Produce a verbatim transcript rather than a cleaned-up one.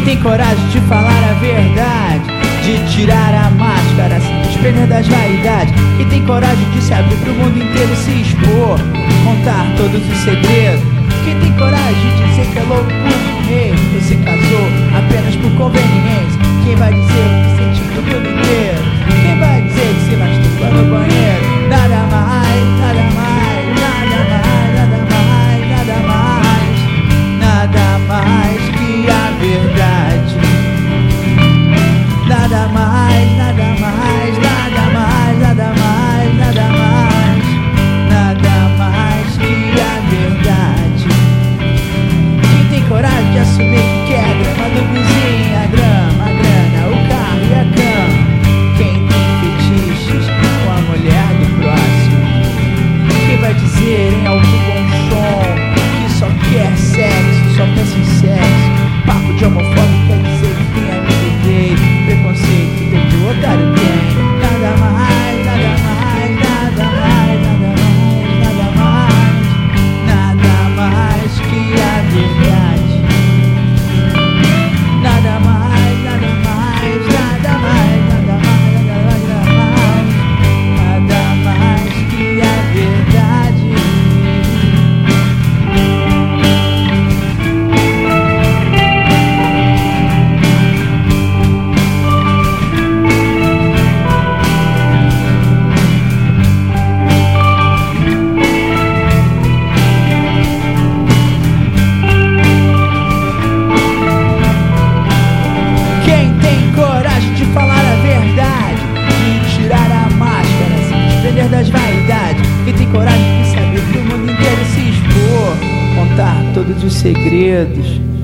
tem coragem de falar a verdade, de tirar a máscara, se desprender das vaidades. Quem tem coragem de se abrir pro mundo inteiro, se expor, contar todos os segredos. Quem tem coragem de dizer que é louco por morrer, você casou apenas por conveniência. Quem vai dizer o que sentiu pro mundo inteiro? Quem vai dizer que se masturba no banheiro? Nada mais, nada mais, nada mais, nada mais, nada mais, nada mais que a verdade. Nada mais, nada mais, nada mais, nada mais, nada mais, nada mais que a verdade. Quem tem coragem de assumir que quer a grama do vizinho, a grama, a grana, o carro e a cama. Quem tem fetiches com a mulher do próximo. Quem vai dizer em alto bom som que só quer sexo, só pensa em sexo. Papo de homofóbico quer dizer que tem amigo gay. Preconceito tem que o otário tem. Nada mais, nada mais, nada mais, nada mais, nada mais, nada mais que a verdade. Nada mais, nada mais, nada mais, nada mais, nada mais, nada mais que a verdade. Quem tem coragem de falar a verdade, de tirar a máscara, se desprender das vaidades. Quem tem coragem de saber pro mundo inteiro, se expor, contar todos os segredos.